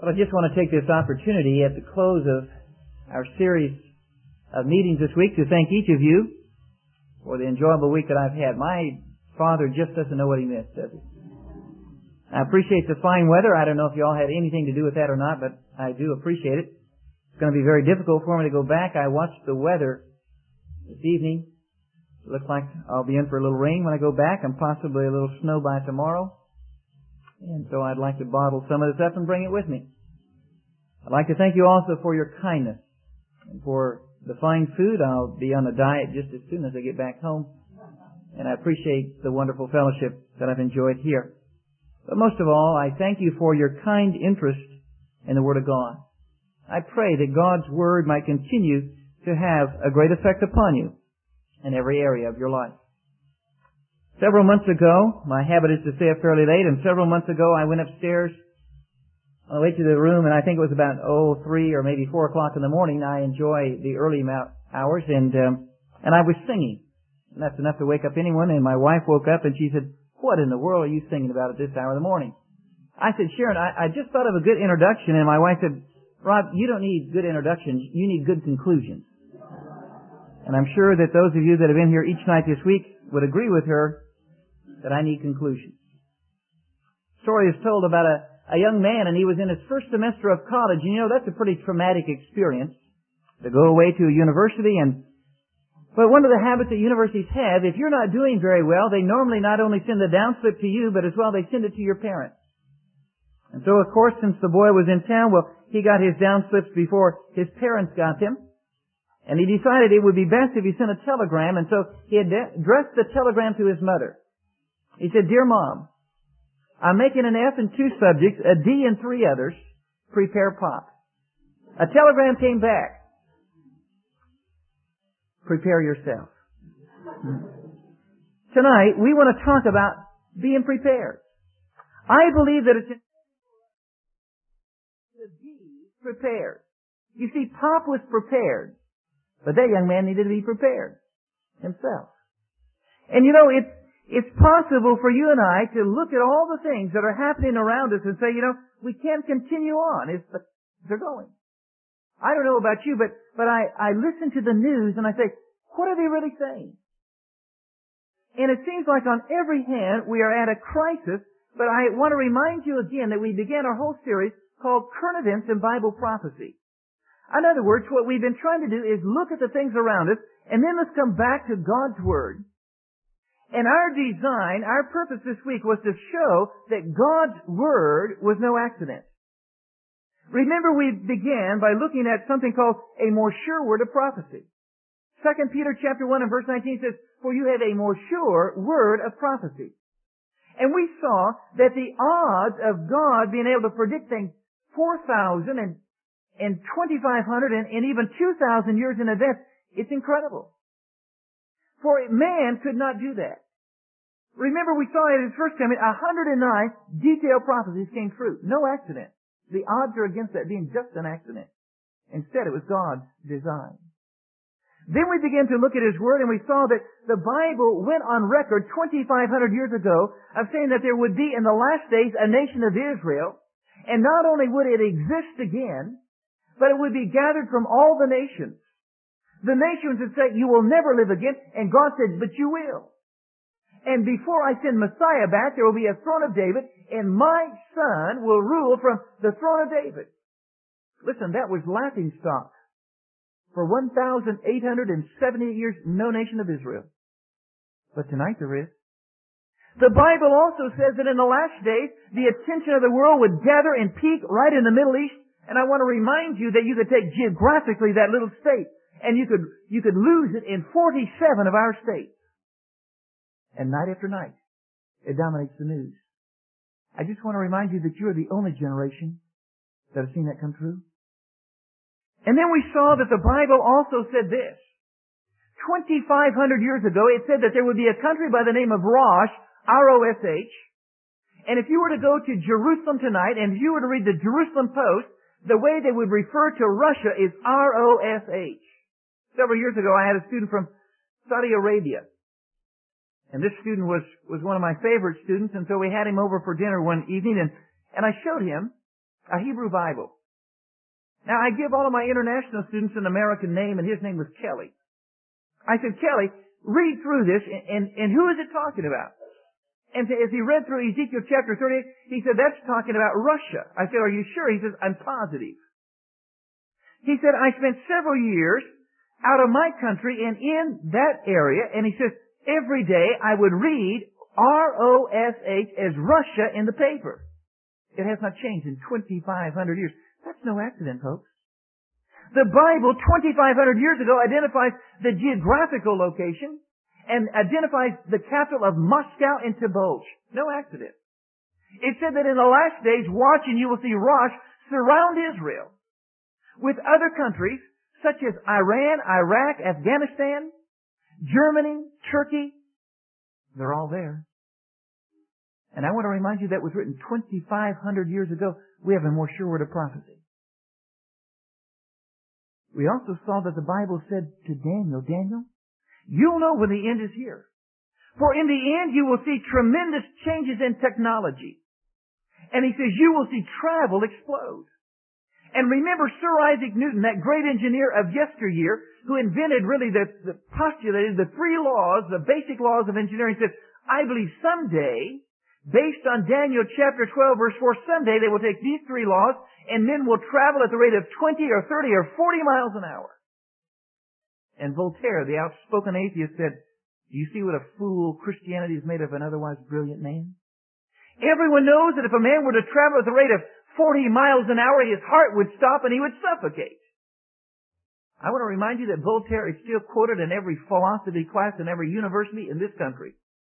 Well, I just want to take this opportunity at the close of our series of meetings this week to thank each of you for the enjoyable week that I've had. My father just doesn't know what he missed, does he? I appreciate the fine weather. I don't know if you all had anything to do with that or not, but I do appreciate it. It's going to be very difficult for me to go back. I watched the weather this evening. It looks like I'll be in for a little rain when I go back and possibly a little snow by tomorrow. And so I'd like to bottle some of this up and bring it with me. I'd like to thank you also for your kindness and for the fine food. I'll be on a diet just as soon as I get back home. And I appreciate the wonderful fellowship that I've enjoyed here. But most of all, I thank you for your kind interest in the Word of God. I pray that God's Word might continue to have a great effect upon you in every area of your life. Several months ago, my habit is to stay up fairly late, and several months ago I went upstairs on the way to the room, and I think it was about 3 or maybe 4 o'clock in the morning. I enjoy the early hours, and I was singing. And that's enough to wake up anyone, and my wife woke up and she said, "What in the world are you singing about at this hour of the morning?" I said, "Sharon, I just thought of a good introduction," and my wife said, "Rob, you don't need good introductions, you need good conclusions." And I'm sure that those of you that have been here each night this week would agree with her that I need conclusions. The story is told about a young man, and he was in his first semester of college. And you know, that's a pretty traumatic experience to go away to a university. But one of the habits that universities have, if you're not doing very well, they normally not only send a downslip to you, but as well they send it to your parents. And so, of course, since the boy was in town, well, he got his downslips before his parents got them. And he decided it would be best if he sent a telegram, and so he addressed the telegram to his mother. He said, "Dear Mom, I'm making an F in 2 subjects, a D in 3 others. Prepare Pop." A telegram came back. "Prepare yourself." Tonight, we want to talk about being prepared. I believe that it's important to be prepared. You see, Pop was prepared, but that young man needed to be prepared himself. And you know, it's possible for you and I to look at all the things that are happening around us and say, you know, we can't continue on as they're going. I don't know about you, but I listen to the news and I say, what are they really saying? And it seems like on every hand we are at a crisis, but I want to remind you again that we began our whole series called Current Events in Bible Prophecy. In other words, what we've been trying to do is look at the things around us, and then let's come back to God's Word. And our design, our purpose this week was to show that God's Word was no accident. Remember, we began by looking at something called a more sure word of prophecy. 2 Peter chapter 1 and verse 19 says, "For you have a more sure word of prophecy." And we saw that the odds of God being able to predict things 4,000 and 2,500 and even 2,000 years in advance, it's incredible. For man could not do that. Remember, we saw at his first coming, 109 detailed prophecies came true. No accident. The odds are against that being just an accident. Instead, it was God's design. Then we began to look at His Word, and we saw that the Bible went on record 2,500 years ago of saying that there would be in the last days a nation of Israel, and not only would it exist again, but it would be gathered from all the nations. The nations would say, "You will never live again," and God said, "But you will. And before I send Messiah back, there will be a throne of David, and my son will rule from the throne of David." Listen, that was laughing stock. For 1,878 years, no nation of Israel. But tonight there is. The Bible also says that in the last days, the attention of the world would gather and peak right in the Middle East. And I want to remind you that you could take geographically that little state, and you could lose it in 47 of our states. And night after night, it dominates the news. I just want to remind you that you are the only generation that has seen that come true. And then we saw that the Bible also said this. 2,500 years ago, it said that there would be a country by the name of Rosh, R-O-S-H. And if you were to go to Jerusalem tonight, and if you were to read the Jerusalem Post, the way they would refer to Russia is R-O-S-H. Several years ago, I had a student from Saudi Arabia. And this student was one of my favorite students, and so we had him over for dinner one evening, and I showed him a Hebrew Bible. Now, I give all of my international students an American name, and his name was Kelly. I said, Kelly, read through this, and who is it talking about? And as he read through Ezekiel chapter 38, he said, that's talking about Russia. I said, are you sure? He says, I'm positive. He said, I spent several years out of my country and in that area, and he says, every day I would read R-O-S-H as Russia in the paper. It has not changed in 2,500 years. That's no accident, folks. The Bible, 2,500 years ago, identifies the geographical location and identifies the capital of Moscow and Tobolsk. No accident. It said that in the last days, watch and you will see Rosh surround Israel with other countries such as Iran, Iraq, Afghanistan, Germany, Turkey. They're all there. And I want to remind you that was written 2,500 years ago. We have a more sure word of prophecy. We also saw that the Bible said to Daniel, Daniel, you'll know when the end is here. For in the end you will see tremendous changes in technology. And he says you will see travel explode. And remember Sir Isaac Newton, that great engineer of yesteryear, who invented really postulated the three laws, the basic laws of engineering, said, I believe someday, based on Daniel chapter 12 verse 4, someday they will take these three laws and men will travel at the rate of 20 or 30 or 40 miles an hour. And Voltaire, the outspoken atheist, said, do you see what a fool Christianity is made of an otherwise brilliant man? Everyone knows that if a man were to travel at the rate of 40 miles an hour, his heart would stop and he would suffocate. I want to remind you that Voltaire is still quoted in every philosophy class in every university in this country.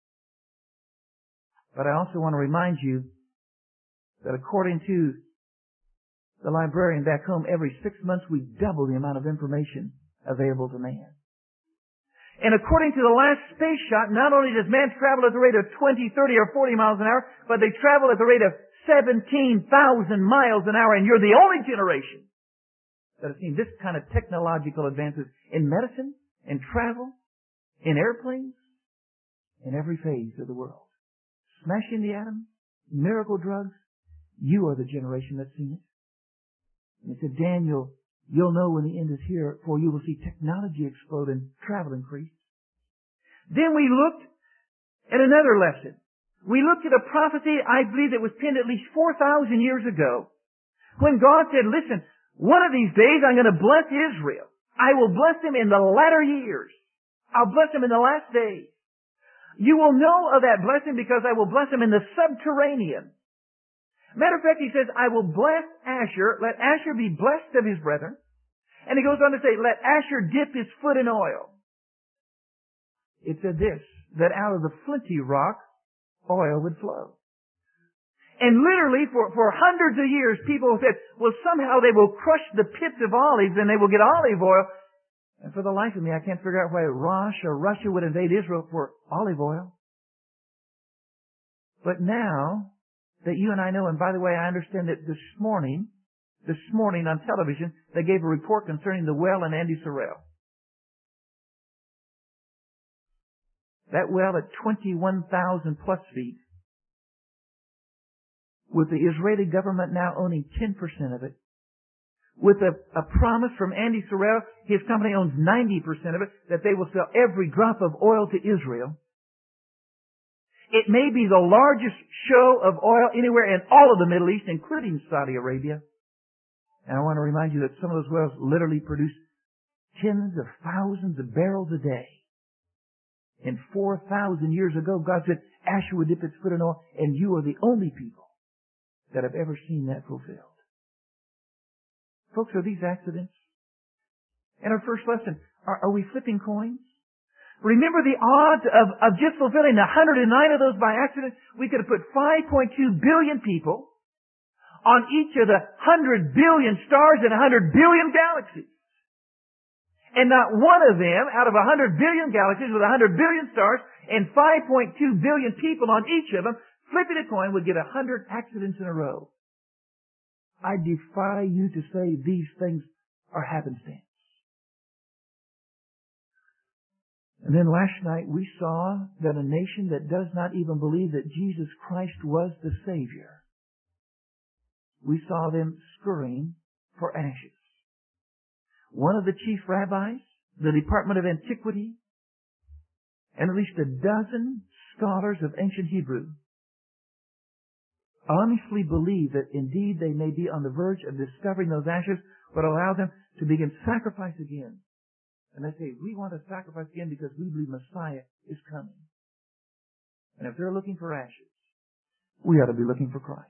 But I also want to remind you that according to the librarian back home, every 6 months we double the amount of information available to man. And according to the last space shot, not only does man travel at the rate of 20, 30, or 40 miles an hour, but they travel at the rate of 17,000 miles an hour, and you're the only generation that has seen this kind of technological advances in medicine, in travel, in airplanes, in every phase of the world. Smashing the atom, miracle drugs, you are the generation that's seen it. And it said, Daniel, you'll know when the end is here, for you will see technology explode and travel increase. Then we looked at another lesson. We looked at a prophecy, I believe, that was penned at least 4,000 years ago, when God said, listen, one of these days I'm going to bless Israel. I will bless them in the latter years. I'll bless them in the last days. You will know of that blessing because I will bless them in the subterranean. Matter of fact, he says, I will bless Asher. Let Asher be blessed of his brethren. And he goes on to say, let Asher dip his foot in oil. It said this, that out of the flinty rock, oil would flow. And literally, for hundreds of years, people said, well, somehow they will crush the pits of olives and they will get olive oil. And for the life of me, I can't figure out why Rosh or Russia would invade Israel for olive oil. But now that you and I know, and by the way, I understand that this morning on television, they gave a report concerning the well in Andy Sorrell. That well at 21,000 plus feet, with the Israeli government now owning 10% of it, with a promise from Andy Sorrell, his company owns 90% of it, that they will sell every drop of oil to Israel. It may be the largest show of oil anywhere in all of the Middle East, including Saudi Arabia. And I want to remind you that some of those wells literally produce tens of thousands of barrels a day. And 4,000 years ago, God said, Asher would dip its foot in oil, and you are the only people that have ever seen that fulfilled. Folks, are these accidents? In our first lesson, are we flipping coins? Remember the odds of just fulfilling 109 of those by accident? We could have put 5.2 billion people on each of the 100 billion stars in 100 billion galaxies. And not one of them, out of 100 billion galaxies with 100 billion stars and 5.2 billion people on each of them, flipping a coin would get 100 accidents in a row. I defy you to say these things are happenstance. And then last night we saw that a nation that does not even believe that Jesus Christ was the Savior we saw them scurrying for ashes. One of the chief rabbis, the Department of Antiquity, and at least a dozen scholars of ancient Hebrew honestly believe that indeed they may be on the verge of discovering those ashes, but allow them to begin sacrifice again. And they say, we want to sacrifice again because we believe Messiah is coming. And if they're looking for ashes, we ought to be looking for Christ.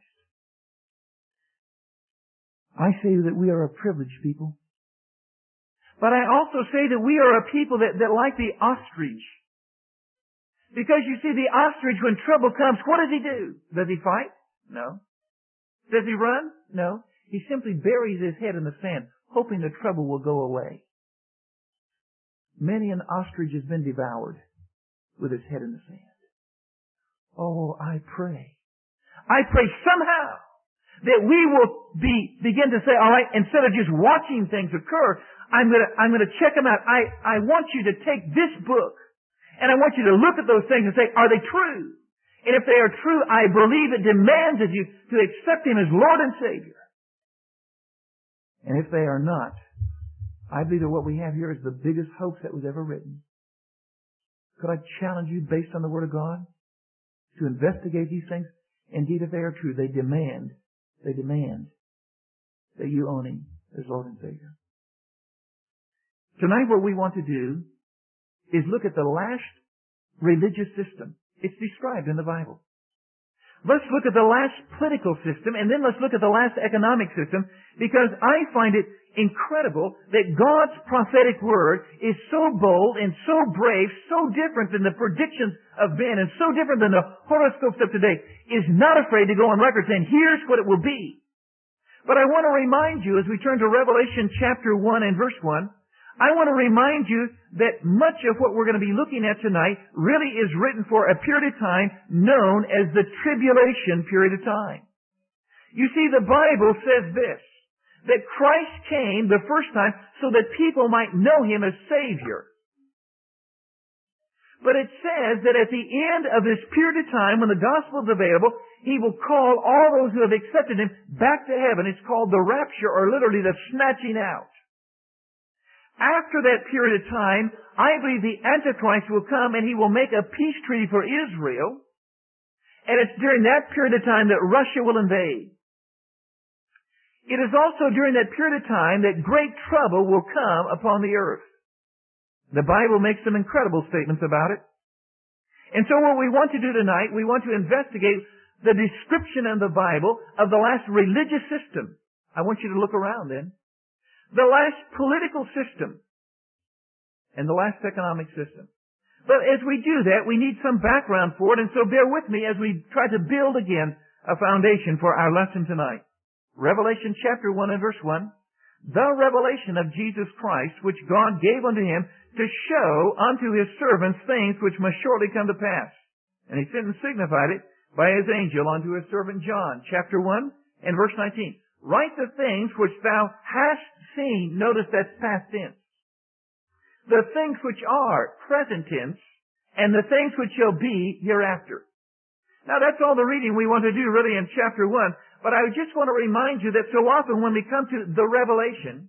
I say that we are a privileged people. But I also say that we are a people that like the ostrich. Because you see, the ostrich, when trouble comes, what does he do? Does he fight? No. Does he run? No. He simply buries his head in the sand, hoping the trouble will go away. Many an ostrich has been devoured with his head in the sand. Oh, I pray somehow that we will begin to say, all right, instead of just watching things occur, I'm going to check them out. I want you to take this book and I want you to look at those things and say, are they true? And if they are true, I believe it demands of you to accept Him as Lord and Savior. And if they are not, I believe that what we have here is the biggest hoax that was ever written. Could I challenge you, based on the Word of God, to investigate these things? Indeed, if they are true, they demand that you own Him as Lord and Savior. Tonight what we want to do is look at the last religious system. It's described in the Bible. Let's look at the last political system, and then let's look at the last economic system, because I find it incredible that God's prophetic word is so bold and so brave, so different than the predictions of men, and so different than the horoscopes of today, is not afraid to go on record saying, here's what it will be. But I want to remind you, as we turn to Revelation chapter 1 and verse 1, I want to remind you that much of what we're going to be looking at tonight really is written for a period of time known as the tribulation period of time. You see, the Bible says this, that Christ came the first time so that people might know Him as Savior. But it says that at the end of this period of time, when the gospel is available, He will call all those who have accepted Him back to heaven. It's called the rapture, or literally the snatching out. After that period of time, I believe the Antichrist will come and he will make a peace treaty for Israel. And it's during that period of time that Russia will invade. It is also during that period of time that great trouble will come upon the earth. The Bible makes some incredible statements about it. And so what we want to do tonight, we want to investigate the description in the Bible of the last religious system. I want you to look around then. The last political system and the last economic system. But as we do that, we need some background for it, and so bear with me as we try to build again a foundation for our lesson tonight. Revelation chapter 1 and verse 1. The revelation of Jesus Christ, which God gave unto Him to show unto His servants things which must shortly come to pass. And He sent and signified it by His angel unto His servant John, chapter 1 and verse 19. Write the things which thou hast seen. Notice that's past tense. The things which are present tense, and the things which shall be hereafter. Now that's all the reading we want to do really in chapter 1, but I just want to remind you that so often when we come to the Revelation,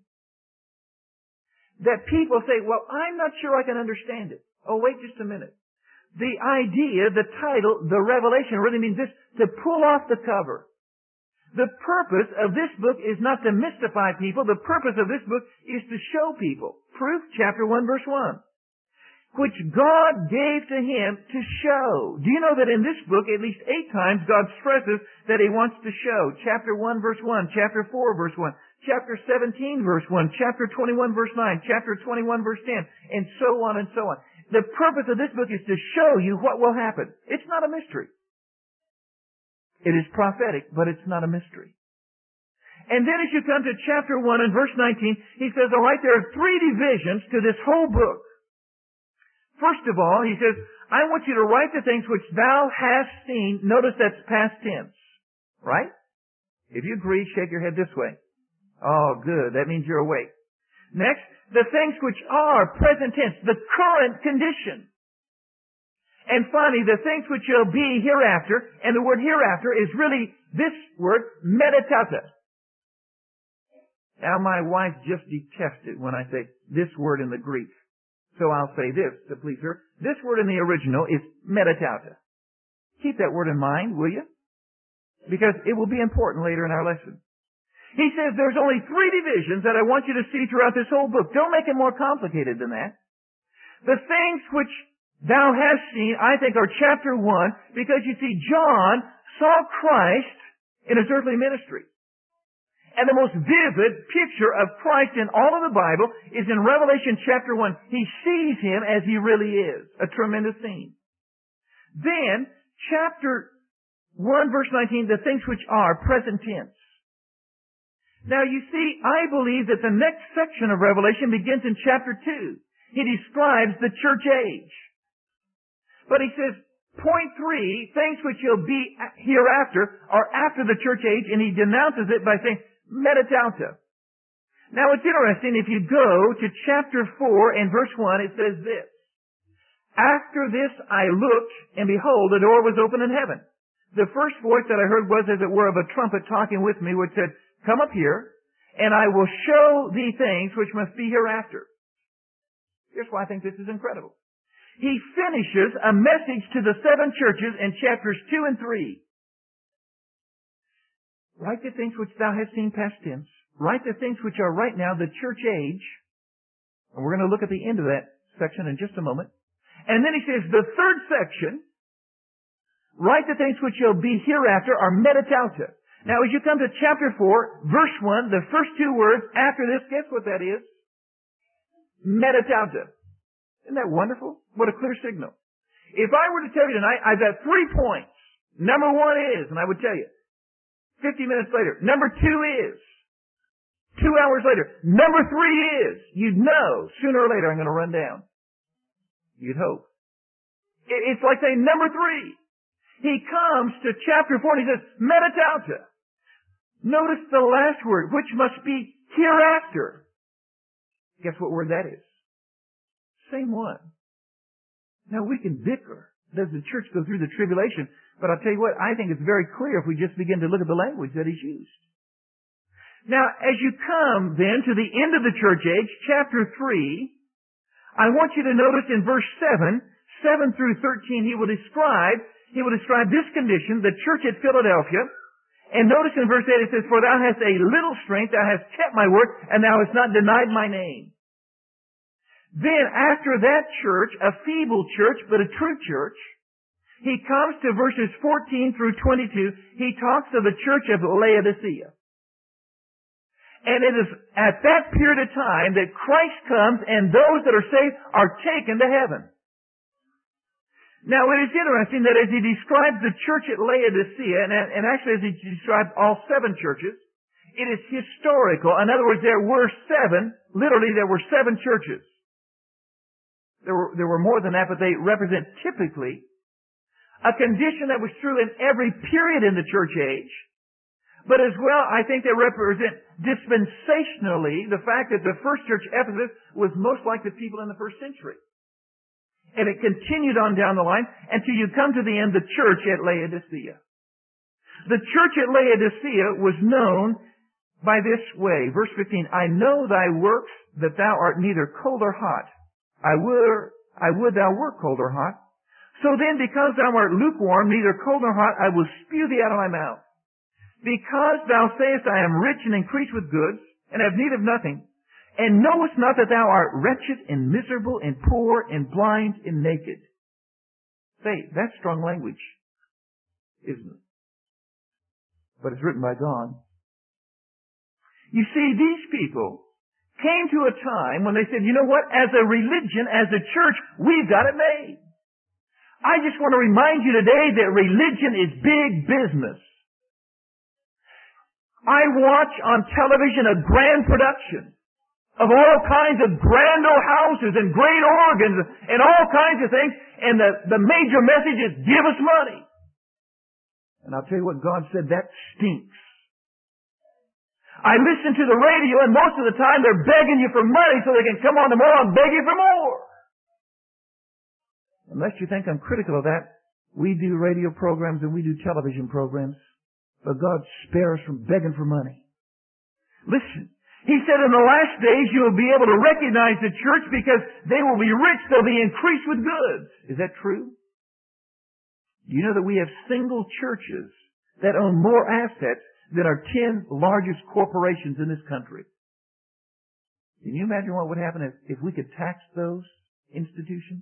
that people say, well, I'm not sure I can understand it. Oh, wait just a minute. The idea, the title, the Revelation really means this, to pull off the cover. The purpose of this book is not to mystify people. The purpose of this book is to show people. Proof, chapter 1, verse 1. Which God gave to Him to show. Do you know that in this book, at least 8 times, God stresses that He wants to show. Chapter 1, verse 1. Chapter 4, verse 1. Chapter 17, verse 1. Chapter 21, verse 9. Chapter 21, verse 10. And so on and so on. The purpose of this book is to show you what will happen. It's not a mystery. It is prophetic, but it's not a mystery. And then as you come to chapter 1 and verse 19, he says, all right, there are 3 divisions to this whole book. First of all, he says, I want you to write the things which thou hast seen. Notice that's past tense. Right? If you agree, shake your head this way. Oh, good. That means you're awake. Next, the things which are present tense, the current condition. And finally, the things which shall be hereafter, and the word hereafter is really this word, metatata. Now my wife just detests it when I say this word in the Greek. So I'll say this to please her. This word in the original is metatata. Keep that word in mind, will you? Because it will be important later in our lesson. He says there's only 3 divisions that I want you to see throughout this whole book. Don't make it more complicated than that. The things which thou hast seen, I think, are chapter 1, because you see, John saw Christ in his earthly ministry. And the most vivid picture of Christ in all of the Bible is in Revelation chapter 1. He sees him as he really is. A tremendous scene. Then, chapter 1 verse 19, the things which are present tense. Now you see, I believe that the next section of Revelation begins in chapter 2. He describes the church age. But he says, point 3, things which shall be hereafter are after the church age, and he denounces it by saying, metatauta. Now it's interesting, if you go to chapter 4 and verse 1, it says this. After this I looked, and behold, a door was opened in heaven. The first voice that I heard was as it were of a trumpet talking with me, which said, come up here, and I will show thee things which must be hereafter. Here's why I think this is incredible. He finishes a message to the 7 churches in chapters 2 and 3. Write the things which thou hast seen, past tense. Write the things which are right now, the church age. And we're going to look at the end of that section in just a moment. And then he says, the third section, write the things which shall be hereafter are metatauta. Now as you come to chapter 4, verse 1, the first 2 words after this, guess what that is? Metatauta. Isn't that wonderful? What a clear signal. If I were to tell you tonight, I've got 3 points. Number 1 is, and I would tell you, 50 minutes later. Number 2 is, 2 hours later. Number 3 is, you'd know, sooner or later I'm going to run down. You'd hope. It's like saying number 3. He comes to chapter 4 and he says, metatauta. Notice the last word, which must be hereafter. Guess what word that is? Same one. Now we can bicker. Does the church go through the tribulation? But I'll tell you what, I think it's very clear if we just begin to look at the language that is used. Now, as you come then to the end of the church age, chapter 3, I want you to notice in verse 7 through 13, he will describe this condition, the church at Philadelphia. And notice in verse 8 it says, for thou hast a little strength, thou hast kept my word, and thou hast not denied my name. Then after that church, a feeble church, but a true church, he comes to verses 14 through 22. He talks of the church of Laodicea. And it is at that period of time that Christ comes and those that are saved are taken to heaven. Now it is interesting that as he describes the church at Laodicea, and actually as he describes all 7 churches, it is historical. In other words, there were 7 churches. There were more than that, but they represent typically a condition that was true in every period in the church age. But as well, I think they represent dispensationally the fact that the first church, Ephesus, was most like the people in the first century. And it continued on down the line until you come to the end, the church at Laodicea. The church at Laodicea was known by this way. Verse 15, I know thy works, that thou art neither cold or hot. I would thou wert cold or hot. So then, because thou art lukewarm, neither cold nor hot, I will spew thee out of my mouth. Because thou sayest, I am rich and increase with goods, and have need of nothing, and knowest not that thou art wretched and miserable and poor and blind and naked. Say, that's strong language, isn't it? But it's written by God. You see, these people came to a time when they said, you know what, as a religion, as a church, we've got it made. I just want to remind you today that religion is big business. I watch on television a grand production of all kinds of grand old houses and great organs and all kinds of things, and the major message is, give us money. And I'll tell you what, God said, that stinks. I listen to the radio, and most of the time they're begging you for money so they can come on tomorrow and beg you for more. Unless you think I'm critical of that, we do radio programs and we do television programs. But God spare us from begging for money. Listen, He said in the last days you will be able to recognize the church because they will be rich, they'll be increased with goods. Is that true? Do you know that we have single churches that own more assets than our 10 largest corporations in this country? Can you imagine what would happen if we could tax those institutions?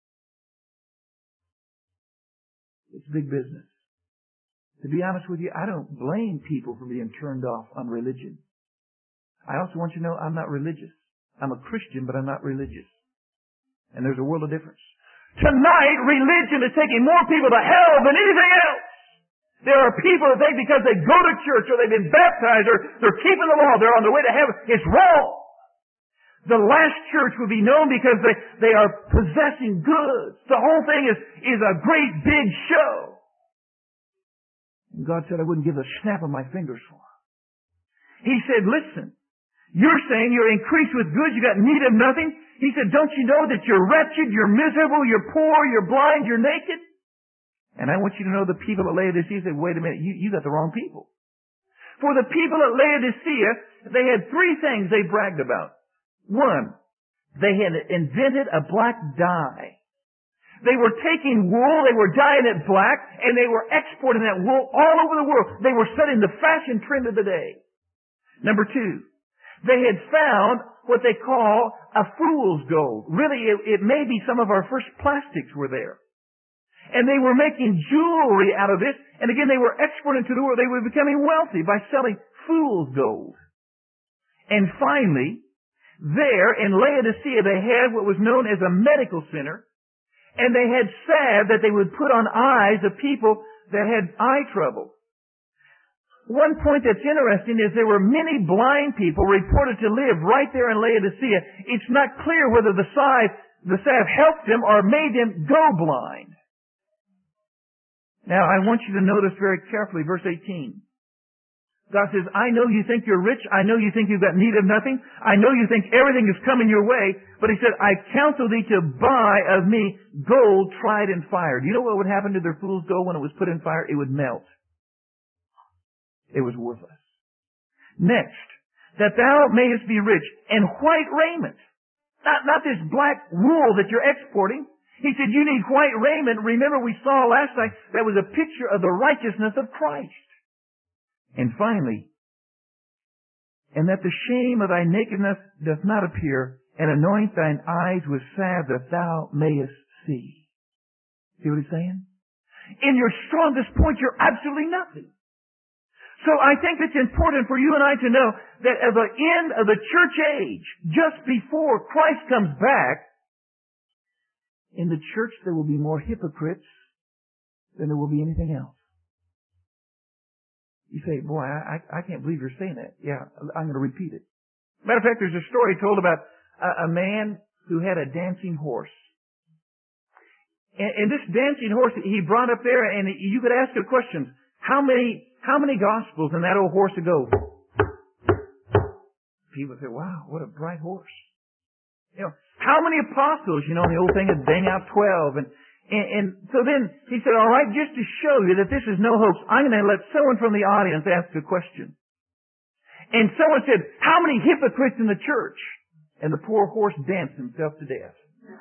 It's big business. To be honest with you, I don't blame people for being turned off on religion. I also want you to know I'm not religious. I'm a Christian, but I'm not religious. And there's a world of difference. Tonight, religion is taking more people to hell than anything else. There are people that think because they go to church or they've been baptized or they're keeping the law, they're on their way to heaven. It's wrong. The last church would be known because they are possessing goods. The whole thing is a great big show. And God said I wouldn't give a snap of my fingers for it. He said, listen, you're saying you're increased with goods, you got need of nothing. He said, don't you know that you're wretched, you're miserable, you're poor, you're blind, you're naked? And I want you to know the people at Laodicea said, wait a minute, you got the wrong people. For the people at Laodicea, they had three things they bragged about. One, they had invented a black dye. They were taking wool, they were dyeing it black, and they were exporting that wool all over the world. They were setting the fashion trend of the day. Number two, they had found what they call a fool's gold. Really, it may be some of our first plastics were there. And they were making jewelry out of this, and again, they were exporting to the world. They were becoming wealthy by selling fool's gold. And finally, there in Laodicea, they had what was known as a medical center, and they had salve that they would put on eyes of people that had eye trouble. One point that's interesting is there were many blind people reported to live right there in Laodicea. It's not clear whether the salve helped them or made them go blind. Now, I want you to notice very carefully verse 18. God says, I know you think you're rich. I know you think you've got need of nothing. I know you think everything is coming your way. But He said, I counsel thee to buy of me gold tried in fire. Do you know what would happen to their fool's gold when it was put in fire? It would melt. It was worthless. Next, that thou mayest be rich and white raiment. Not this black wool that you're exporting. He said, you need white raiment. Remember we saw last night that was a picture of the righteousness of Christ. And finally, and that the shame of thy nakedness doth not appear, and anoint thine eyes with salve that thou mayest see. See what He's saying? In your strongest point, you're absolutely nothing. So I think it's important for you and I to know that at the end of the church age, just before Christ comes back, in the church there will be more hypocrites than there will be anything else. You say, boy, I can't believe you're saying that. Yeah, I'm going to repeat it. Matter of fact, there's a story told about a man who had a dancing horse. And this dancing horse, he brought up there, and you could ask the question, how many gospels in that old horse would go? People would say, wow, what a bright horse. You know, how many apostles, you know, the old thing would bang out 12, and so then he said, all right, just to show you that this is no hoax, I'm going to let someone from the audience ask a question. And someone said, how many hypocrites in the church? And the poor horse danced himself to death.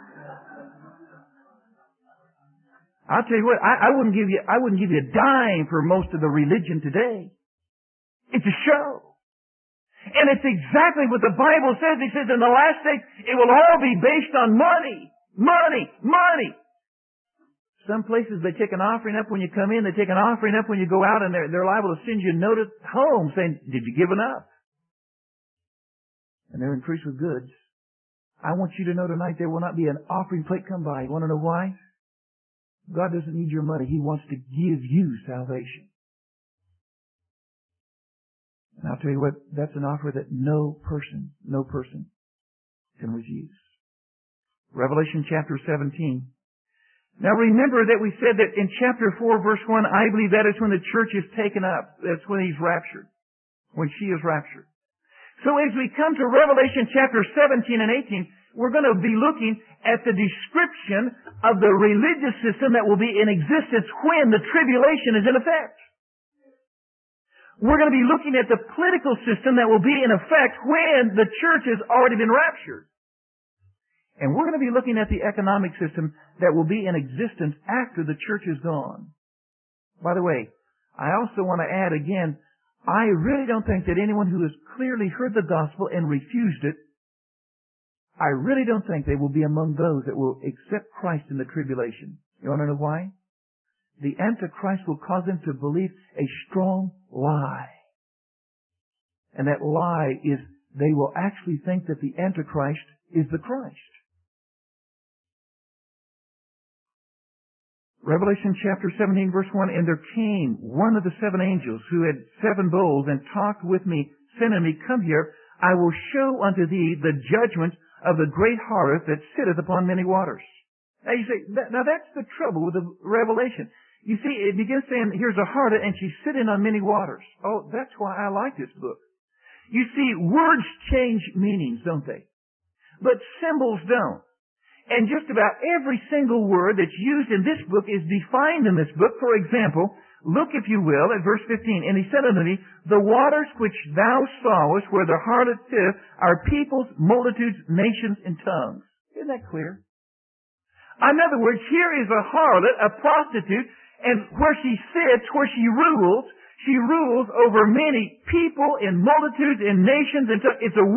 I'll tell you what, I wouldn't give you a dime for most of the religion today. It's a show. And it's exactly what the Bible says. It says in the last days, it will all be based on money. Money. Money. Some places they take an offering up when you come in, they take an offering up when you go out, and they're liable to send you a note at home saying, did you give enough? And they're increased with goods. I want you to know tonight there will not be an offering plate come by. You want to know why? God doesn't need your money. He wants to give you salvation. And I'll tell you what, that's an offer that no person can refuse. Revelation chapter 17. Now remember that we said that in chapter 4 verse 1, I believe that is when the church is taken up. That's when He's raptured. When she is raptured. So as we come to Revelation chapter 17 and 18, we're going to be looking at the description of the religious system that will be in existence when the tribulation is in effect. We're going to be looking at the political system that will be in effect when the church has already been raptured. And we're going to be looking at the economic system that will be in existence after the church is gone. By the way, I also want to add again, I really don't think that anyone who has clearly heard the gospel and refused it, I really don't think they will be among those that will accept Christ in the tribulation. You want to know why? The Antichrist will cause them to believe a strong lie. And that lie is they will actually think that the Antichrist is the Christ. Revelation chapter 17 verse 1, and there came one of the 7 angels who had 7 bowls and talked with me, saying unto me, Come here, I will show unto thee the judgment of the great harlot that sitteth upon many waters. Now you say, now that's the trouble with the Revelation. You see, it begins saying, here's a harlot and she's sitting on many waters. Oh, that's why I like this book. You see, words change meanings, don't they? But symbols don't. And just about every single word that's used in this book is defined in this book. For example, look, if you will, at verse 15. And he said unto me, The waters which thou sawest where the harlot sitteth are peoples, multitudes, nations, and tongues. Isn't that clear? In other words, here is a harlot, a prostitute, and where she sits, where she rules over many people and multitudes and nations and tongues. It's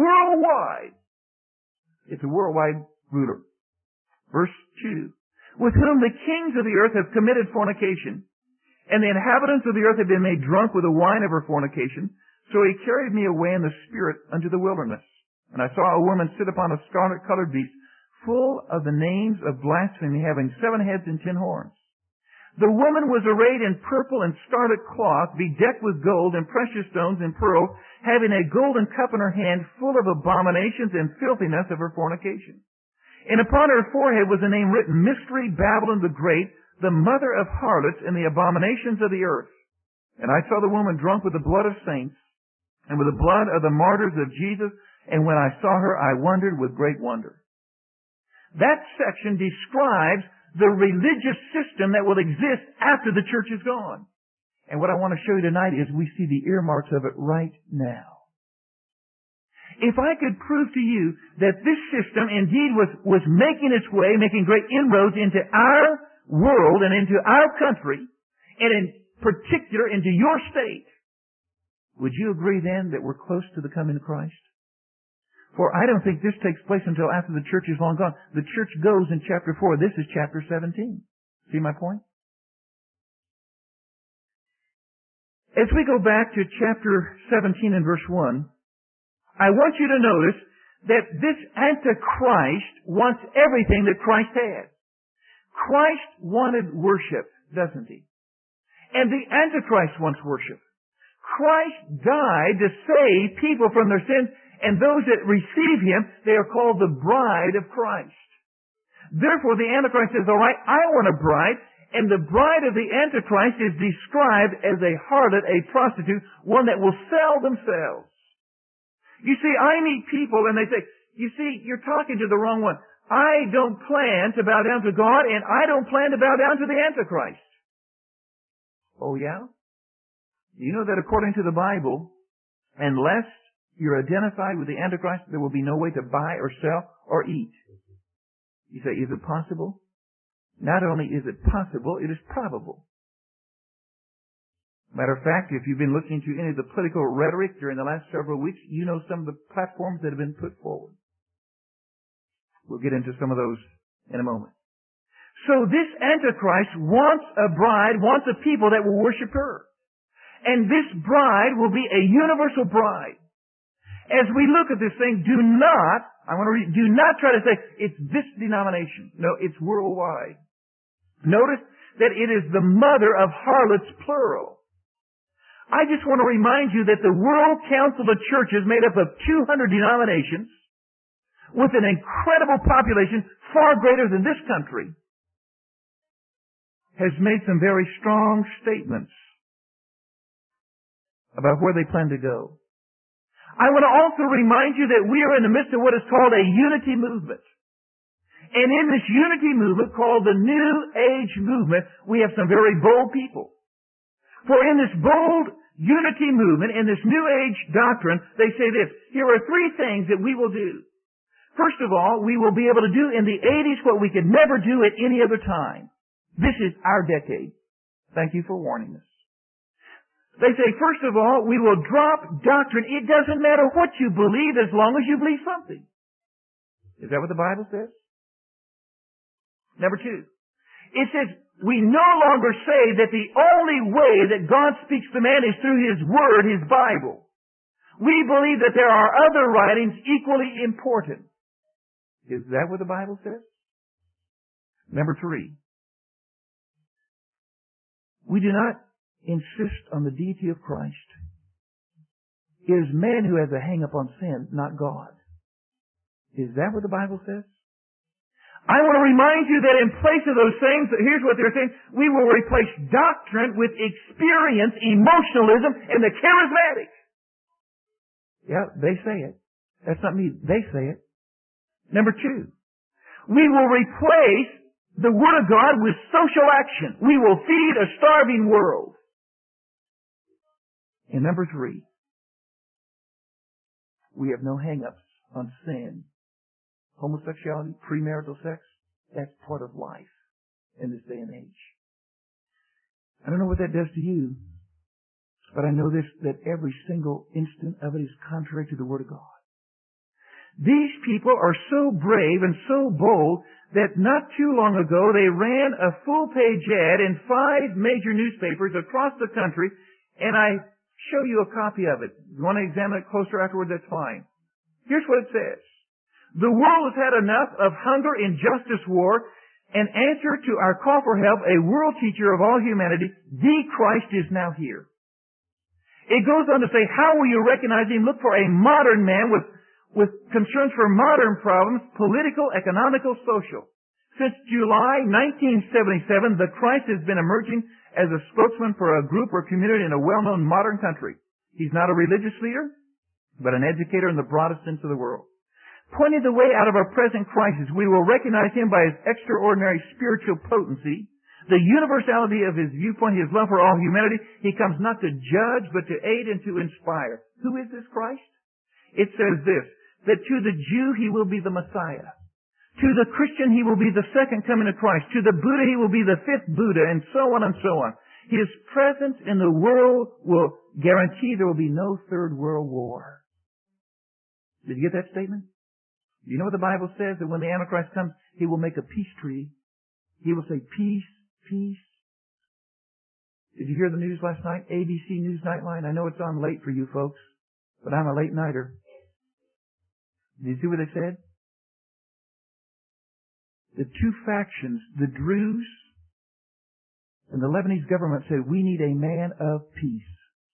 a worldwide ruler. Verse 2, with whom the kings of the earth have committed fornication, and the inhabitants of the earth have been made drunk with the wine of her fornication. So he carried me away in the spirit unto the wilderness. And I saw a woman sit upon a scarlet-colored beast, full of the names of blasphemy, having 7 heads and 10 horns. The woman was arrayed in purple and scarlet cloth, bedecked with gold and precious stones and pearls, having a golden cup in her hand, full of abominations and filthiness of her fornication. And upon her forehead was a name written, Mystery, Babylon the Great, the mother of harlots and the abominations of the earth. And I saw the woman drunk with the blood of saints, and with the blood of the martyrs of Jesus, and when I saw her, I wondered with great wonder. That section describes the religious system that will exist after the church is gone. And what I want to show you tonight is we see the earmarks of it right now. If I could prove to you that this system indeed was making its way, making great inroads into our world and into our country, and in particular into your state, would you agree then that we're close to the coming of Christ? For I don't think this takes place until after the church is long gone. The church goes in chapter 4. This is chapter 17. See my point? As we go back to chapter 17 and verse 1, I want you to notice that this Antichrist wants everything that Christ had. Christ wanted worship, doesn't he? And the Antichrist wants worship. Christ died to save people from their sins, and those that receive him, they are called the bride of Christ. Therefore, the Antichrist says, all right, I want a bride, and the bride of the Antichrist is described as a harlot, a prostitute, one that will sell themselves. You see, I meet people and they say, you see, you're talking to the wrong one. I don't plan to bow down to God, and I don't plan to bow down to the Antichrist. Oh yeah? You know that according to the Bible, unless you're identified with the Antichrist, there will be no way to buy or sell or eat. You say, is it possible? Not only is it possible, it is probable. Matter of fact, if you've been listening to any of the political rhetoric during the last several weeks, you know some of the platforms that have been put forward. We'll get into some of those in a moment. So this Antichrist wants a bride, wants a people that will worship her. And this bride will be a universal bride. As we look at this thing, do not try to say, it's this denomination. No, it's worldwide. Notice that it is the mother of harlots, plural. I just want to remind you that the World Council of Churches, made up of 200 denominations, with an incredible population far greater than this country, has made some very strong statements about where they plan to go. I want to also remind you that we are in the midst of what is called a unity movement. And in this unity movement called the New Age movement, we have some very bold people. For in this bold unity movement, in this New Age doctrine, they say this: here are three things that we will do. First of all, we will be able to do in the 80s what we could never do at any other time. This is our decade. Thank you for warning us. They say, first of all, we will drop doctrine. It doesn't matter what you believe as long as you believe something. Is that what the Bible says? Number two, it says we no longer say that the only way that God speaks to man is through His Word, His Bible. We believe that there are other writings equally important. Is that what the Bible says? Number three, we do not insist on the deity of Christ. It is man who has a hang-up on sin, not God. Is that what the Bible says? I want to remind you that in place of those things, here's what they're saying: we will replace doctrine with experience, emotionalism, and the charismatic. Yeah, they say it. That's not me. They say it. Number two, we will replace the Word of God with social action. We will feed a starving world. And number three, we have no hang-ups on sin. Homosexuality, premarital sex, that's part of life in this day and age. I don't know what that does to you, but I know this, that every single instant of it is contrary to the Word of God. These people are so brave and so bold that not too long ago they ran a full-page ad in 5 major newspapers across the country, and I show you a copy of it. If you want to examine it closer afterwards, that's fine. Here's what it says. The world has had enough of hunger, injustice, war. In answer to our call for help, a world teacher of all humanity, the Christ, is now here. It goes on to say, how will you recognize Him? Look for a modern man with concerns for modern problems, political, economical, social. Since July 1977, the Christ has been emerging as a spokesman for a group or community in a well-known modern country. He's not a religious leader, but an educator in the broadest sense of the world. Pointing the way out of our present crisis, we will recognize Him by His extraordinary spiritual potency, the universality of His viewpoint, His love for all humanity. He comes not to judge, but to aid and to inspire. Who is this Christ? It says this, that to the Jew He will be the Messiah. To the Christian He will be the second coming of Christ. To the Buddha He will be the 5th Buddha, and so on and so on. His presence in the world will guarantee there will be no third world war. Did you get that statement? You know what the Bible says? That when the Antichrist comes, he will make a peace treaty. He will say, peace, peace. Did you hear the news last night? ABC News Nightline. I know it's on late for you folks, but I'm a late nighter. Did you see what they said? The two factions, the Druze and the Lebanese government, said, we need a man of peace.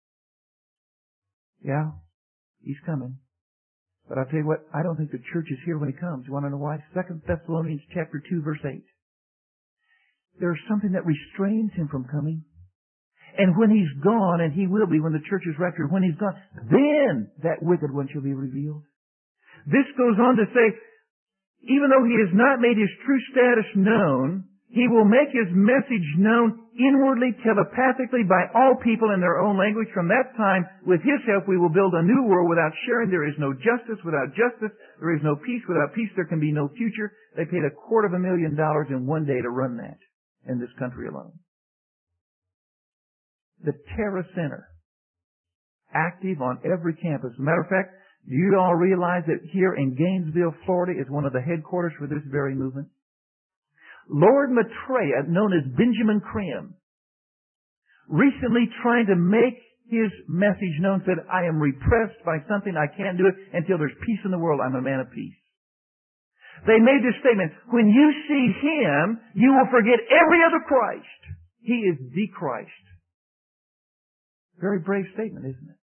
Yeah, he's coming. But I'll tell you what, I don't think the church is here when He comes. You want to know why? 2 Thessalonians chapter 2, verse 8. There's something that restrains Him from coming. And when He's gone, and He will be when the church is raptured, when He's gone, then that wicked one shall be revealed. This goes on to say, even though He has not made His true status known, He will make His message known inwardly, telepathically, by all people in their own language. From that time, with His help, we will build a new world without sharing. There is no justice without justice. There is no peace without peace. There can be no future. They paid $250,000 in one day to run that in this country alone. The Terra Center, active on every campus. As a matter of fact, do you all realize that here in Gainesville, Florida, is one of the headquarters for this very movement? Lord Maitreya, known as Benjamin Creme, recently trying to make his message known, said, I am repressed by something. I can't do it until there's peace in the world. I'm a man of peace. They made this statement, when you see Him, you will forget every other Christ. He is the Christ. Very brave statement, isn't it?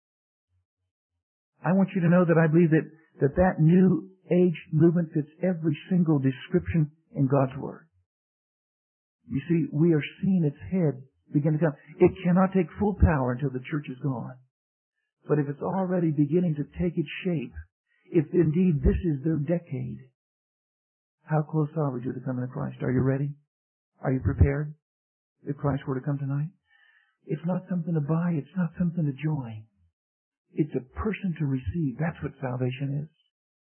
I want you to know that I believe that new age movement fits every single description in God's Word. You see, we are seeing its head begin to come. It cannot take full power until the church is gone. But if it's already beginning to take its shape, if indeed this is their decade, how close are we to the coming of Christ? Are you ready? Are you prepared? If Christ were to come tonight? It's not something to buy. It's not something to join. It's a person to receive. That's what salvation is.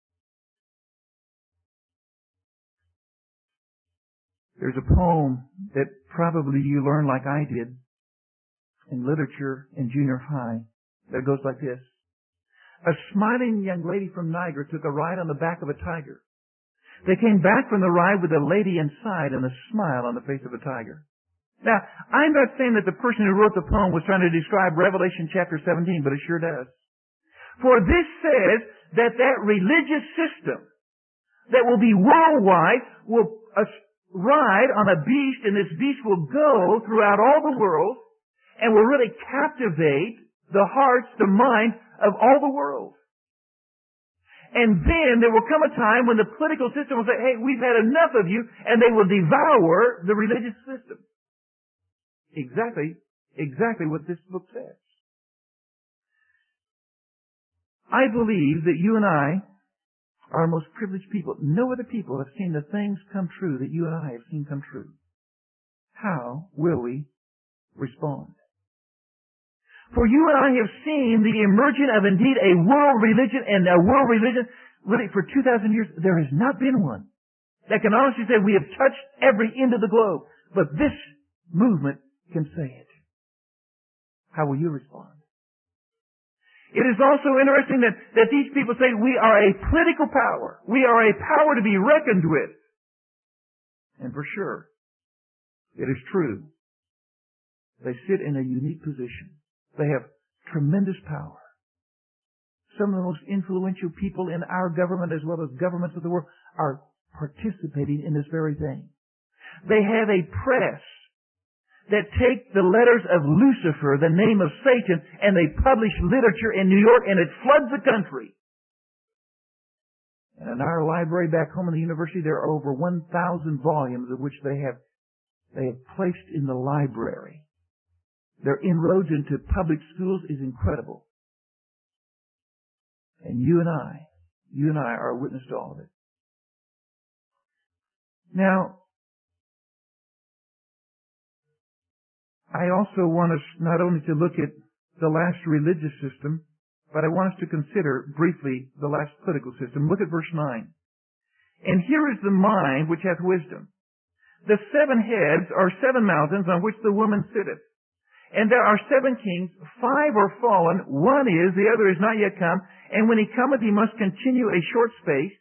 There's a poem that probably you learned like I did in literature in junior high that goes like this. A smiling young lady from Niagara took a ride on the back of a tiger. They came back from the ride with a lady inside and a smile on the face of a tiger. Now, I'm not saying that the person who wrote the poem was trying to describe Revelation chapter 17, but it sure does. For this says that religious system that will be worldwide will ride on a beast, and this beast will go throughout all the world and will really captivate the hearts, the mind of all the world. And then there will come a time when the political system will say, hey, we've had enough of you, and they will devour the religious system. Exactly what this book says. I believe that you and I are the most privileged people. No other people have seen the things come true that you and I have seen come true. How will we respond? For you and I have seen the emergence of indeed a world religion, and a world religion, really for 2,000 years, there has not been one that can honestly say we have touched every end of the globe. But this movement can say it. How will you respond? It is also interesting that these people say we are a political power. We are a power to be reckoned with. And for sure, it is true. They sit in a unique position. They have tremendous power. Some of the most influential people in our government as well as governments of the world are participating in this very thing. They have a press that take the letters of Lucifer, the name of Satan, and they publish literature in New York, and it floods the country. And in our library back home in the university, there are over 1,000 volumes of which they have placed in the library. Their inroads into public schools is incredible. And you and I are a witness to all of it. Now, I also want us not only to look at the last religious system, but I want us to consider briefly the last political system. Look at verse 9. And here is the mind which hath wisdom. The 7 heads are 7 mountains on which the woman sitteth. And there are 7 kings, 5 are fallen, 1 is, the other is not yet come, and when he cometh he must continue a short space.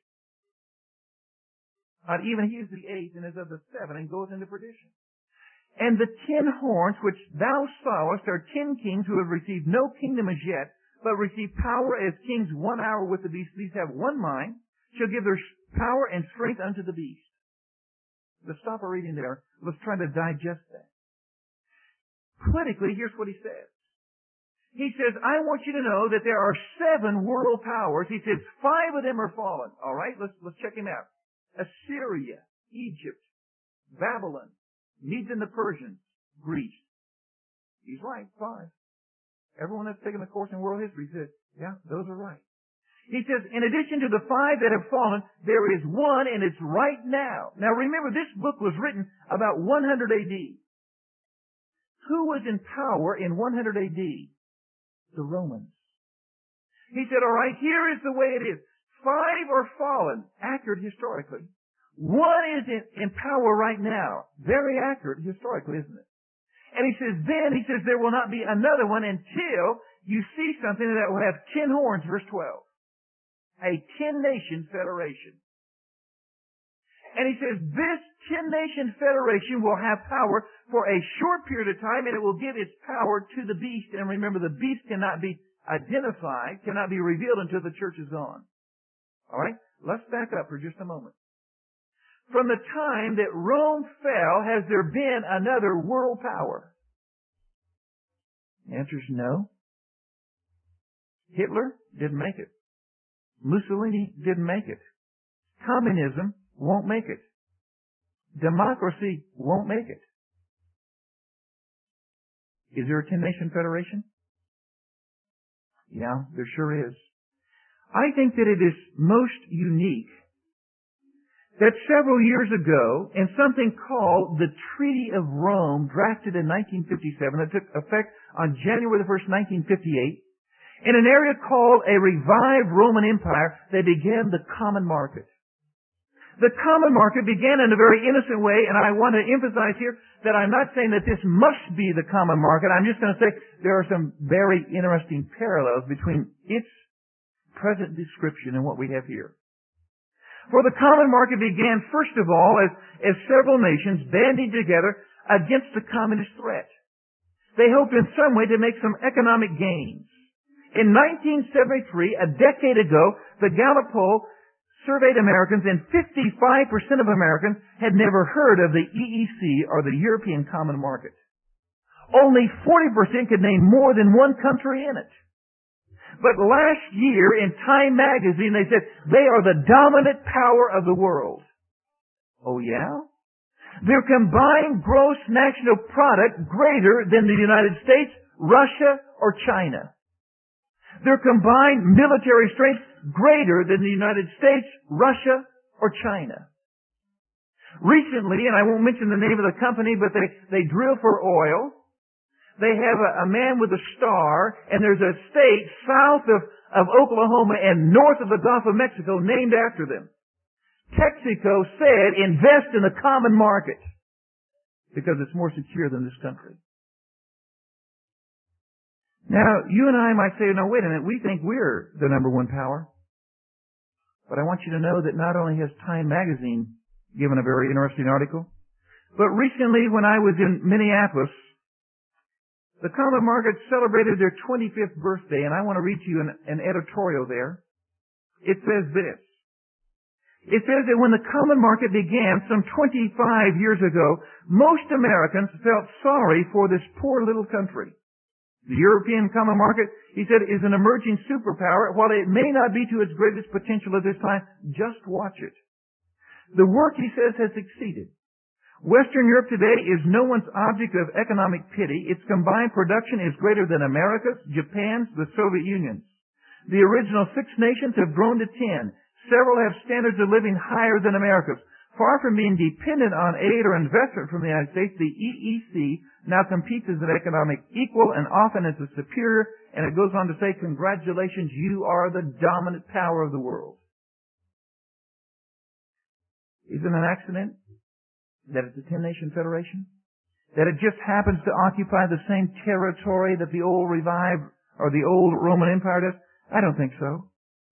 Not even he is the 8th and is of the 7 and goeth into perdition. And the 10 horns which thou sawest are 10 kings who have received no kingdom as yet, but receive power as kings 1 hour with the beast. These have one mind, shall give their power and strength unto the beast. Let's stop our reading there. Let's try to digest that. Politically, here's what he says. He says, I want you to know that there are 7 world powers. He says 5 of them are fallen. All right, let's check him out. Assyria, Egypt, Babylon, Medes and the Persians, Greece. He's right, 5. Everyone that's taken a course in world history says, yeah, those are right. He says, in addition to the 5 that have fallen, there is one, and it's right now. Now remember, this book was written about 100 AD. Who was in power in 100 AD? The Romans. He said, all right, here is the way it is. 5 are fallen, accurate historically. 1 is in power right now. Very accurate historically, isn't it? And he says, there will not be another one until you see something that will have 10 horns, verse 12. A 10-nation federation. And he says, this 10-nation federation will have power for a short period of time, and it will give its power to the beast. And remember, the beast cannot be identified, cannot be revealed until the church is gone. All right? Let's back up for just a moment. From the time that Rome fell, has there been another world power? The answer is no. Hitler didn't make it. Mussolini didn't make it. Communism won't make it. Democracy won't make it. Is there a 10-nation federation? Yeah, there sure is. I think that it is most unique that several years ago, in something called the Treaty of Rome, drafted in 1957, that took effect on January the 1st, 1958, in an area called a revived Roman Empire, they began the common market. The common market began in a very innocent way, and I want to emphasize here that I'm not saying that this must be the common market. I'm just going to say there are some very interesting parallels between its present description and what we have here. For the common market began, first of all, as several nations banding together against the communist threat. They hoped in some way to make some economic gains. In 1973, a decade ago, the Gallup poll surveyed Americans, and 55% of Americans had never heard of the EEC, or the European Common Market. Only 40% could name more than one country in it. But last year in Time magazine, they said they are the dominant power of the world. Oh yeah? Their combined gross national product greater than the United States, Russia, or China. Their combined military strength greater than the United States, Russia, or China. Recently, and I won't mention the name of the company, but they drill for oil. They have a man with a star, and there's a state south of Oklahoma and north of the Gulf of Mexico named after them. Texaco said, invest in the common market because it's more secure than this country. Now, you and I might say, no, wait a minute, we think we're the number one power. But I want you to know that not only has Time magazine given a very interesting article, but recently when I was in Minneapolis, the common market celebrated their 25th birthday, and I want to read to you an editorial there. It says this. It says that when the common market began some 25 years ago, most Americans felt sorry for this poor little country. The European common market, he said, is an emerging superpower. While it may not be to its greatest potential at this time, just watch it. The work, he says, has succeeded. Western Europe today is no one's object of economic pity. Its combined production is greater than America's, Japan's, the Soviet Union's. The original 6 nations have grown to 10. Several have standards of living higher than America's. Far from being dependent on aid or investment from the United States, the EEC now competes as an economic equal and often as a superior, and it goes on to say, congratulations, you are the dominant power of the world. Isn't it an accident that it's a 10-nation federation? That it just happens to occupy the same territory that the old revived or the old Roman Empire does? I don't think so.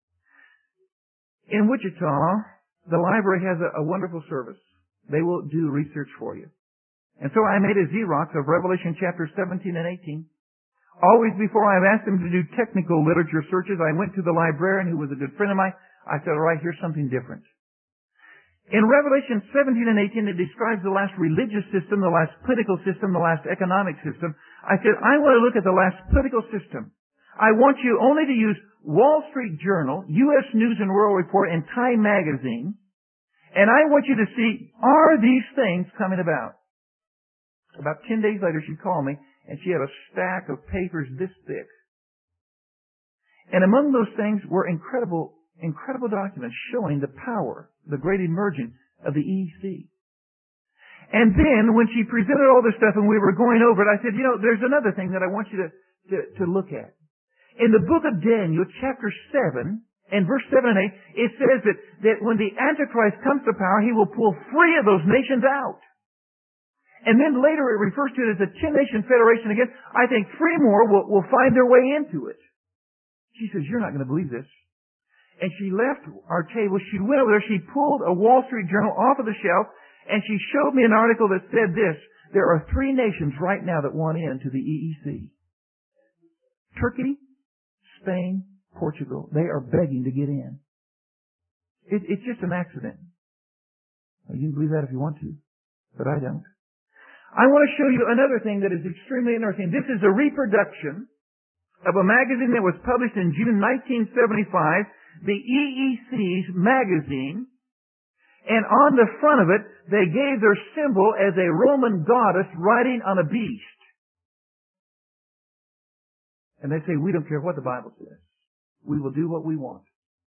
In Wichita, the library has a wonderful service. They will do research for you. And so I made a Xerox of Revelation chapters 17 and 18. Always before I've asked them to do technical literature searches, I went to the librarian who was a good friend of mine. I said, all right, here's something different. In Revelation 17 and 18, it describes the last religious system, the last political system, the last economic system. I said, I want to look at the last political system. I want you only to use Wall Street Journal, U.S. News and World Report, and Time magazine, and I want you to see, are these things coming about? About 10 days later, she called me, and she had a stack of papers this thick. And among those things were incredible documents showing the power, the great emergence of the EEC. And then, when she presented all this stuff and we were going over it, I said, there's another thing that I want you to look at. In the book of Daniel, chapter 7, and verse 7 and 8, it says that when the Antichrist comes to power, he will pull 3 of those nations out. And then later it refers to it as a 10-nation federation again. I think 3 more will find their way into it. She says, you're not going to believe this. And she left our table. She went over there. She pulled a Wall Street Journal off of the shelf, and she showed me an article that said this. There are 3 nations right now that want into the EEC. Turkey, Spain, Portugal. They are begging to get in. It's just an accident. Well, you can believe that if you want to, but I don't. I want to show you another thing that is extremely interesting. This is a reproduction of a magazine that was published in June 1975, the EEC's magazine, and on the front of it, they gave their symbol as a Roman goddess riding on a beast. And they say, we don't care what the Bible says. We will do what we want.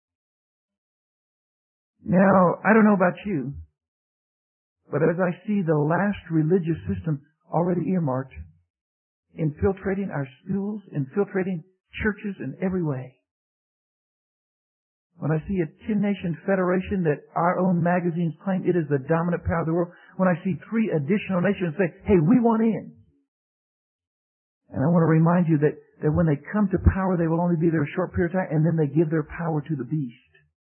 Now, I don't know about you, but as I see the last religious system already earmarked, infiltrating our schools, infiltrating churches in every way. When I see a 10-nation federation that our own magazines claim it is the dominant power of the world, when I see 3 additional nations say, hey, we want in. And I want to remind you that when they come to power, they will only be there a short period of time, and then they give their power to the beast.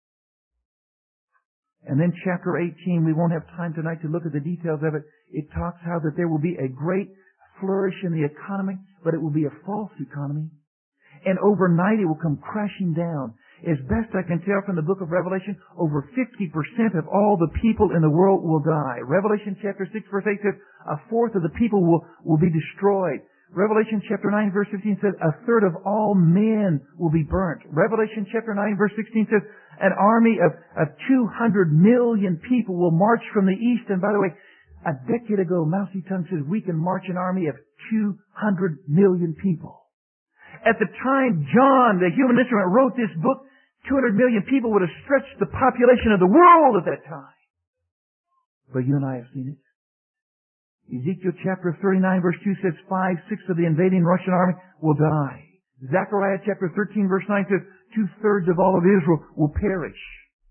And then chapter 18, we won't have time tonight to look at the details of it. It talks how that there will be a great flourish in the economy, but it will be a false economy. And overnight it will come crashing down. As best I can tell from the book of Revelation, over 50% of all the people in the world will die. Revelation chapter 6 verse 8 says a fourth of the people will be destroyed. Revelation chapter 9 verse 15 says a third of all men will be burnt. Revelation chapter 9 verse 16 says an army of 200 million people will march from the east. And by the way, a decade ago, Mao Zedong says we can march an army of 200 million people. At the time John, the human instrument, wrote this book, 200 million people would have stretched the population of the world at that time. But you and I have seen it. Ezekiel chapter 39 verse 2 says 5/6 of the invading Russian army will die. Zechariah chapter 13 verse 9 says 2/3 of all of Israel will perish.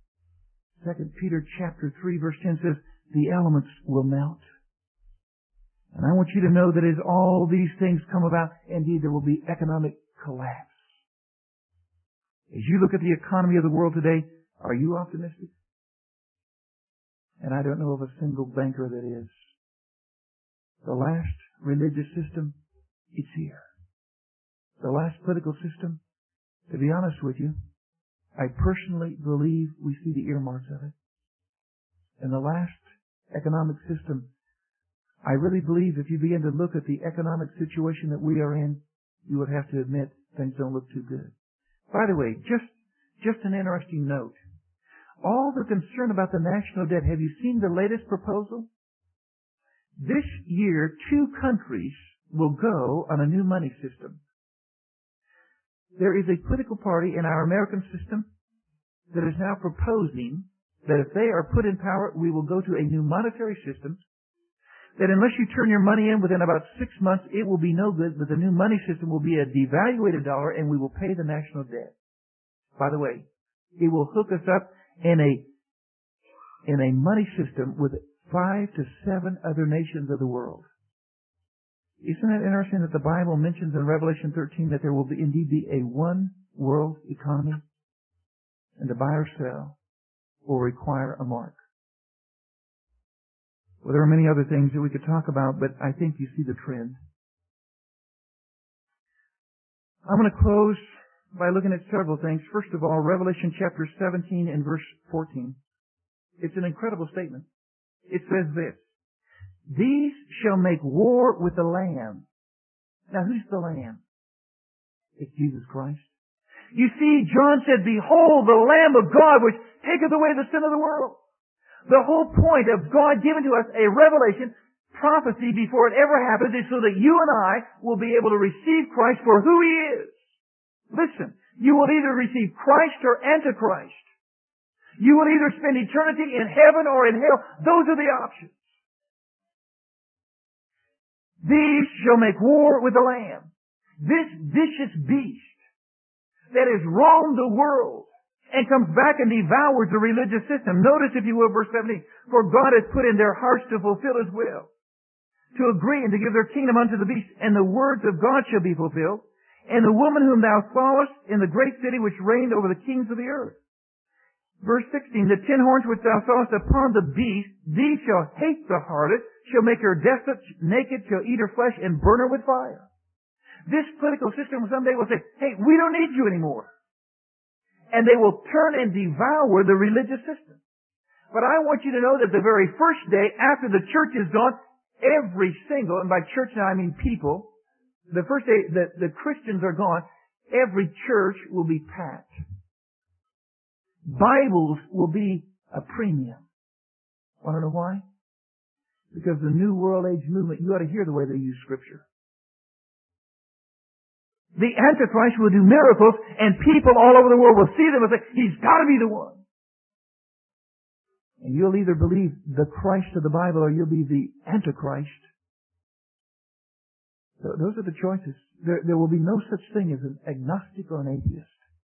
2 Peter chapter 3 verse 10 says the elements will melt. And I want you to know that as all these things come about, indeed there will be economic collapse. As you look at the economy of the world today, are you optimistic? And I don't know of a single banker that is. The last religious system, it's here. The last political system, to be honest with you, I personally believe we see the earmarks of it. And the last economic system, I really believe if you begin to look at the economic situation that we are in, you would have to admit things don't look too good. By the way, just an interesting note. All the concern about the national debt, have you seen the latest proposal? This year, 2 countries will go on a new money system. There is a political party in our American system that is now proposing that if they are put in power, we will go to a new monetary system, that unless you turn your money in within about 6 months, it will be no good, but the new money system will be a devaluated dollar and we will pay the national debt. By the way, it will hook us up in a money system with 5 to 7 other nations of the world. Isn't it interesting that the Bible mentions in Revelation 13 that there will indeed be a one world economy? And to buy or sell will require a mark. Well, there are many other things that we could talk about, but I think you see the trend. I'm going to close by looking at several things. First of all, Revelation chapter 17 and verse 14. It's an incredible statement. It says this, these shall make war with the Lamb. Now, who's the Lamb? It's Jesus Christ. You see, John said, behold, the Lamb of God which taketh away the sin of the world. The whole point of God giving to us a revelation, prophecy before it ever happens, is so that you and I will be able to receive Christ for who He is. Listen, you will either receive Christ or Antichrist. You will either spend eternity in heaven or in hell. Those are the options. These shall make war with the Lamb. This vicious beast that has roamed the world and comes back and devours the religious system. Notice, if you will, verse 17. For God has put in their hearts to fulfill His will, to agree and to give their kingdom unto the beast, and the words of God shall be fulfilled. And the woman whom thou sawest in the great city which reigned over the kings of the earth. Verse 16, the 10 horns which thou sawest upon the beast, these shall hate the harlot, shall make her desolate, naked, shall eat her flesh, and burn her with fire. This political system someday will say, hey, we don't need you anymore. And they will turn and devour the religious system. But I want you to know that the very first day after the church is gone, every single, and by church now I mean people, the first day that the Christians are gone, every church will be packed. Bibles will be a premium. Want to know why? Because the New World Age movement, you ought to hear the way they use Scripture. The Antichrist will do miracles, and people all over the world will see them and say, he's got to be the one. And you'll either believe the Christ of the Bible or you'll be the Antichrist. So those are the choices. There will be no such thing as an agnostic or an atheist.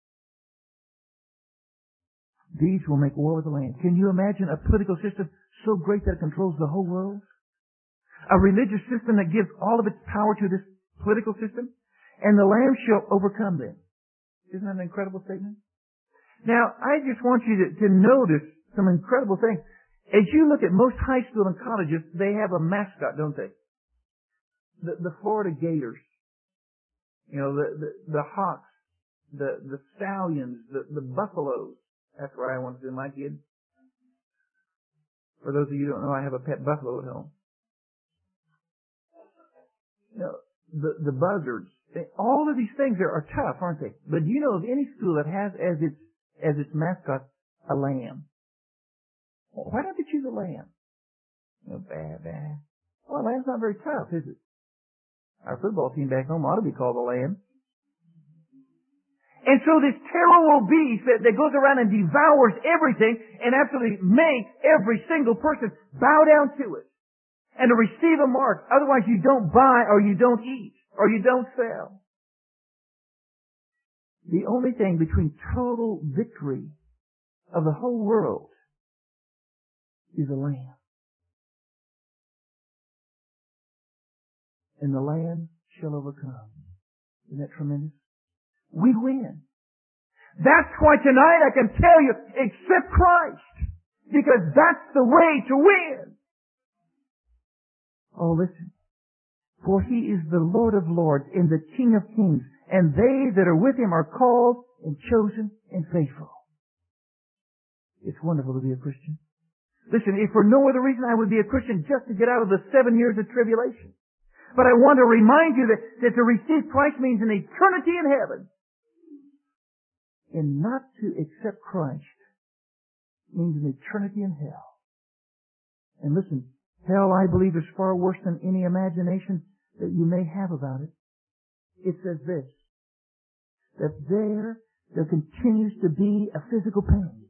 These will make war with the land. Can you imagine a political system so great that it controls the whole world? A religious system that gives all of its power to this political system? And the Lamb shall overcome them. Isn't that an incredible statement? Now, I just want you to notice some incredible things. As you look at most high school and colleges, they have a mascot, don't they? The Florida Gators. You know, the Hawks, the Stallions, the Buffaloes. That's what I want to do, my kids. For those of you who don't know, I have a pet buffalo at home. You know, the Buzzards. All of these things are tough, aren't they? But do you know of any school that has as its mascot a lamb? Well, why don't they choose a lamb? You know, bad. Well, a lamb's not very tough, is it? Our football team back home ought to be called a lamb. And so this terrible beast that goes around and devours everything and absolutely makes every single person bow down to it and to receive a mark. Otherwise you don't buy or you don't eat or you don't sell. The only thing between total victory of the whole world is a lamb. And the Lamb shall overcome. Isn't that tremendous? We win. That's why tonight I can tell you, accept Christ. Because that's the way to win. Oh, listen. For He is the Lord of lords and the King of kings. And they that are with Him are called and chosen and faithful. It's wonderful to be a Christian. Listen, if for no other reason I would be a Christian just to get out of the 7 years of tribulation. But I want to remind you that to receive Christ means an eternity in heaven. And not to accept Christ means an eternity in hell. And listen, hell, I believe, is far worse than any imagination that you may have about it. It says this, that there continues to be a physical pain.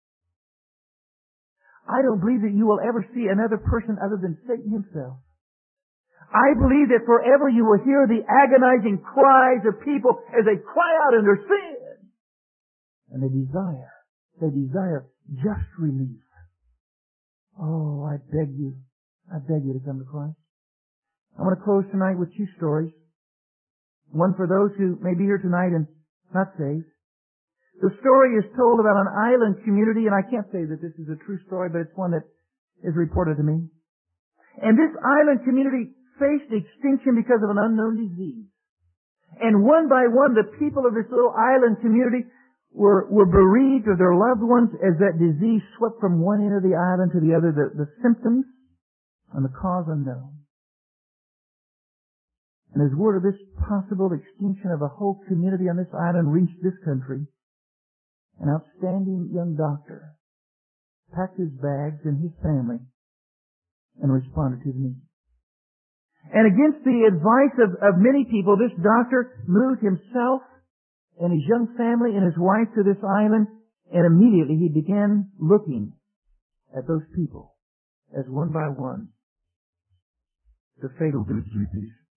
I don't believe that you will ever see another person other than Satan himself. I believe that forever you will hear the agonizing cries of people as they cry out in their sin. And they desire just relief. Oh, I beg you to come to Christ. I want to close tonight with 2 stories. One for those who may be here tonight and not saved. The story is told about an island community, and I can't say that this is a true story, but it's one that is reported to me. And this island community faced extinction because of an unknown disease. And one by one, the people of this little island community were bereaved of their loved ones as that disease swept from one end of the island to the other, the symptoms and the cause unknown. And as word of this possible extinction of a whole community on this island reached this country, an outstanding young doctor packed his bags and his family and responded to the need. And against the advice of many people, this doctor moved himself and his young family and his wife to this island, and immediately he began looking at those people as one by one the fatal disease